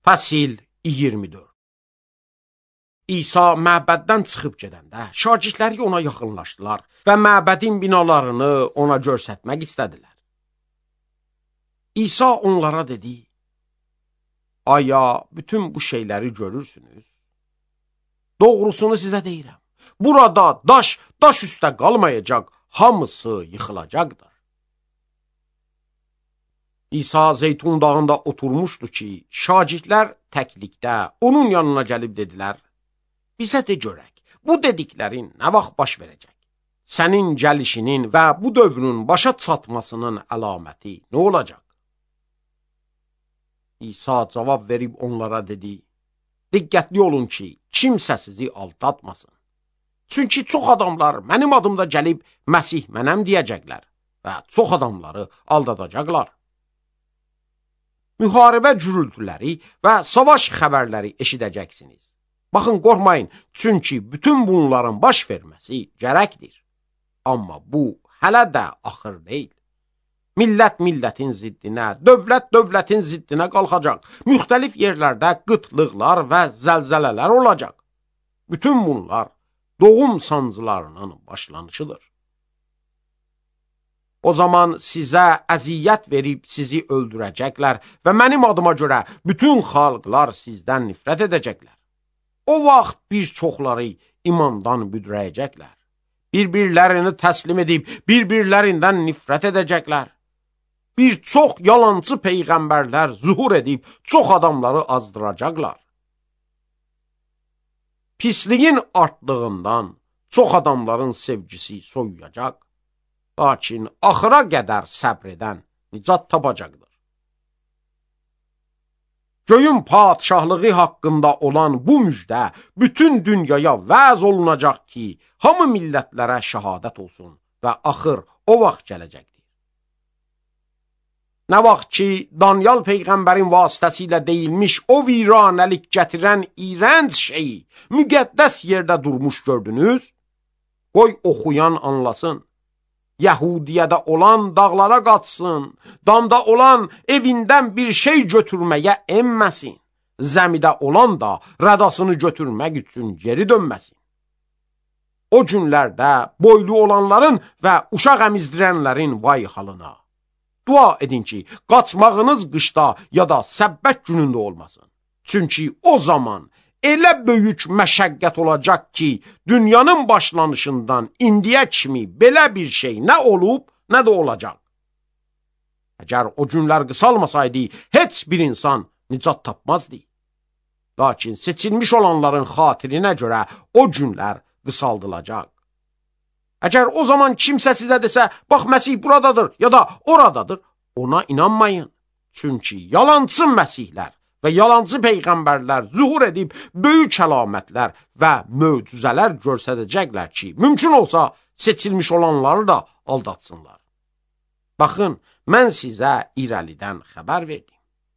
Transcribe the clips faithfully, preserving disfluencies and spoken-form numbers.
Fəsil iyirmi dörd. İsa məbəddən çıxıb gedəndə şagirdləri ona yaxınlaşdılar və məbədin binalarını ona göstərmək istədilər. İsa onlara dedi: Aya, bütün bu şeyləri görürsünüz? Doğrusunu sizə deyirəm. Burada daş, daş üstə qalmayacaq, hamısı yıxılacaqdır. İsa Zeytun dağında oturmuşdu ki, şagirdlər təklikdə onun yanına gəlib dedilər: Bizə de görək, bu dediklərin nə vaxt baş verəcək? Sənin gəlişinin və bu dövrün başa çatmasının əlaməti nə olacaq? İsa cavab verib onlara dedi: Diqqətli olun ki, kimsə sizi aldatmasın. Çünki çox adamlar mənim adımda gəlib Məsih mənəm deyəcəklər və çox adamları aldadacaqlar. Müharibə gürültüləri və savaş xəbərləri eşidəcəksiniz. Baxın, qorxmayın, çünki bütün bunların baş verməsi gərəkdir. Amma bu hələ də axır deyil. Millət millətin ziddinə, dövlət dövlətin ziddinə qalxacaq. Müxtəlif yerlərdə qıtlıqlar və zəlzələlər olacaq. Bütün bunlar doğum sancılarının başlanışıdır. O zaman sizə əziyyət verib sizi öldürəcəklər və mənim adıma görə bütün xalqlar sizdən nifrət edəcəklər. O vaxt bir çoxları imandan büdrəyəcəklər. Bir-birlərini təslim edib bir-birlərindən nifrət edəcəklər. Bir çox yalancı peyğəmbərlər zuhur edib çox adamları azdıracaqlar. Pisliyin artdığından çox adamların sevgisi soyuyacaq. Lakin axıra qədər səbr edən nicat tapacaqdır. Göyün padşahlığı haqqında olan bu müjdə bütün dünyaya vəz olunacaq ki, hamı millətlərə şəhadət olsun və axır o vaxt gələcəkdir. Nə vaxt ki, Danyal peyğəmbərin vasitəsilə deyilmiş o viranəlik gətirən iyrənc şeyi müqəddəs yerdə durmuş gördünüz, qoy oxuyan anlasın. Yəhudiyədə olan dağlara qaçsın, damda olan evindən bir şey götürməyə enməsin, zəmidə olan da rədasını götürmək üçün geri dönməsin. O günlərdə boylu olanların və uşaq əmizdirənlərin vay halına. Dua edin ki, qaçmağınız qışda ya da səbbət günündə olmasın. Çünki o zaman elə böyük məşəqqət olacaq ki, dünyanın başlanışından indiyə kimi belə bir şey nə olub, nə də olacaq. Əgər o günlər qısalmasaydı, heç bir insan nicat tapmazdı. Lakin seçilmiş olanların xatirinə görə o günlər qısaldılacaq. Əgər o zaman kimsə sizə desə, bax, Məsih buradadır ya da oradadır, ona inanmayın. Çünki yalancı məsihlər və yalancı peyğəmbərlər zuhur edib böyük əlamətlər və möcüzələr göstərəcəklər ki, mümkün olsa seçilmiş olanları da aldatsınlar. Baxın, mən sizə irəlidən xəbər verdim.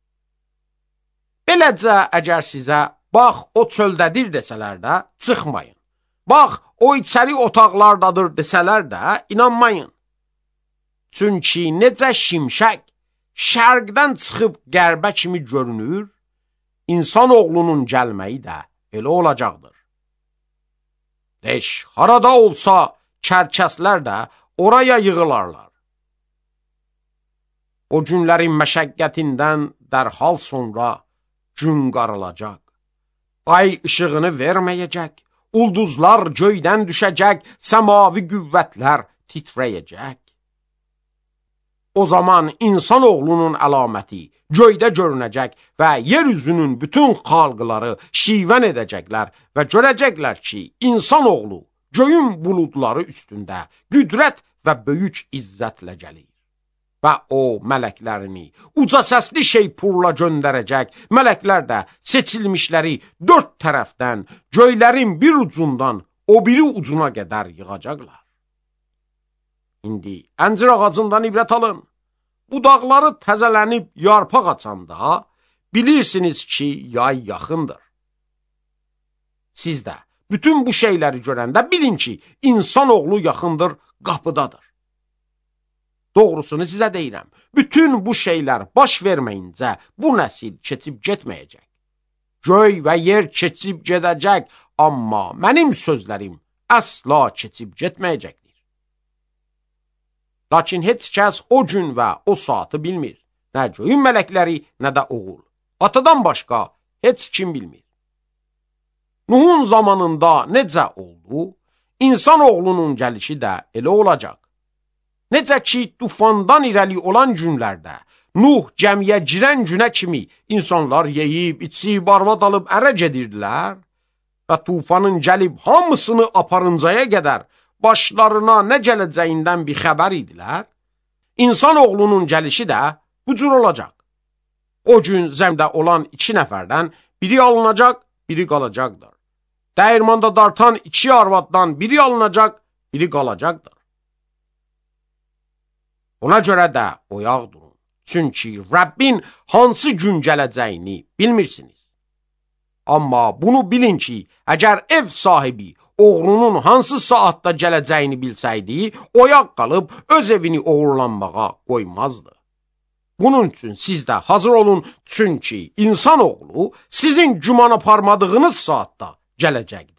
Beləcə, əgər sizə bax, o çöldədir desələr də, çıxmayın. Bax, o içəri otaqlardadır desələr də, inanmayın. Çünki necə şimşək şərqdən çıxıb qərbə kimi görünür, İnsan oğlunun gəlməyi də elə olacaqdır. Leş harada olsa, kərkəslər də oraya yığılarlar. O günlərin məşəqqətindən dərhal sonra gün qaralacaq. Ay işığını verməyəcək, ulduzlar göydən düşəcək, səmavi qüvvətlər titrəyəcək. O zaman insan oğlunun əlaməti göydə görünəcək və yeryüzünün bütün xalqları şivən edəcəklər və görəcəklər ki, insan oğlu göyün buludları üstündə qüdrət və böyük izzətlə gəlir. Və o mələklərini uca səsli şeypurla göndərəcək, mələklər də seçilmişləri dörd tərəfdən, göylərin bir ucundan o biri ucuna qədər yığacaqlar. İndi əncir ağacından ibrət alın. Budaqları təzələnib yarpaq açanda bilirsiniz ki, yay yaxındır. Siz də bütün bu şeyləri görəndə bilin ki, insan oğlu yaxındır, qapıdadır. Doğrusunu sizə deyirəm, bütün bu şeylər baş verməyincə bu nəsil keçib getməyəcək. göy və yer keçib gedəcək, amma mənim sözlərim əsla keçib getməyəcəkdir. Lakin heç kəs o gün və o saatı bilmir. Nə göyün mələkləri, nə də oğul. Atadan başqa heç kim bilmir. Nuhun zamanında necə oldu, insan oğlunun gəlişi də elə olacaq. Necə ki, tufandan irəli olan günlərdə, Nuh gəmiyə girən günə kimi insanlar yeyib, içib, arvad alıb ərə gedirdilər və tufanın gəlib hamısını aparıncaya qədər başlarına nə gələcəyindən bir xəbər idilər. İnsan oğlunun gəlişi də bu cür olacaq. O gün zəmdə olan iki nəfərdən biri alınacaq, biri qalacaqdır. Dəyirmanda dartan iki arvaddan biri alınacaq, biri qalacaqdır. Ona görə də oyaq durun. Çünki Rəbbin hansı gün gələcəyini bilmirsiniz. Amma bunu bilin ki, əgər ev sahibi oğlunun hansı saatda gələcəyini bilsəydi, oyaq qalıb öz evini oğurlanmağa qoymazdı. Bunun üçün siz də hazır olun, çünki insan oğlu sizin güman aparmadığınız saatda gələcəkdir.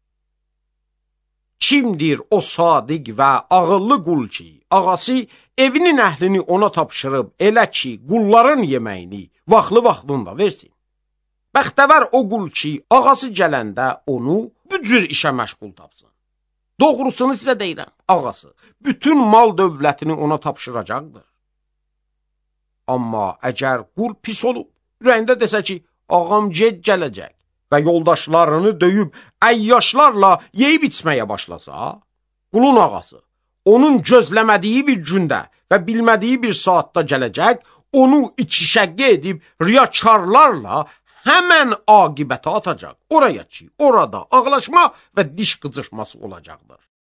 Kimdir o sadiq və ağıllı qul ki, ağası evinin əhlini ona tapşırıb elə ki, qulların yeməyini vaxtlı-vaxtında versin? Bəxtəvər o qul ki, ağası gələndə onu bu cür işə məşğul tapsın. Doğrusunu sizə deyirəm, ağası bütün mal dövlətini ona tapşıracaqdır. Amma əgər qul pis olub, ürəyində desə ki, ağam gec gələcək və yoldaşlarını döyüb əyyaşlarla yeyib içməyə başlasa, qulun ağası onun gözləmədiyi bir gündə və bilmədiyi bir saatda gələcək, onu iki şəqqə edib riyakarlarla həmən aqibətə atacaq. Oraya ki, orada ağlaşma və diş qıcırması olacaqdır.